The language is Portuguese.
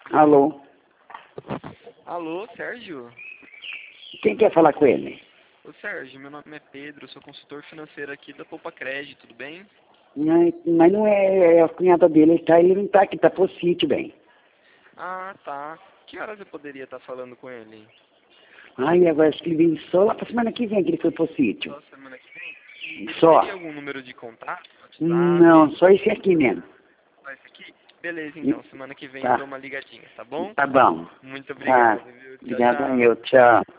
Alô? Alô, Sérgio? Quem quer falar com ele? Ô Sérgio, meu nome é Pedro, sou consultor financeiro aqui da Poupa Crédito, tudo bem? Não, mas não é a cunhada dele, ele não tá aqui, tá pro sítio, bem. Ah, tá. Que horas eu poderia estar falando com ele? Ai, agora acho que ele vem só lá pra semana que vem que ele foi pro sítio. Só semana que vem? E ele Só. teria algum número de contato? Não, WhatsApp? só esse aqui mesmo. Só esse aqui? Beleza, então. Semana que vem eu Tá, dou uma ligadinha, tá bom? tá bom. Muito Tá, obrigado, viu? Tchau, obrigado a tchau. eu, tchau.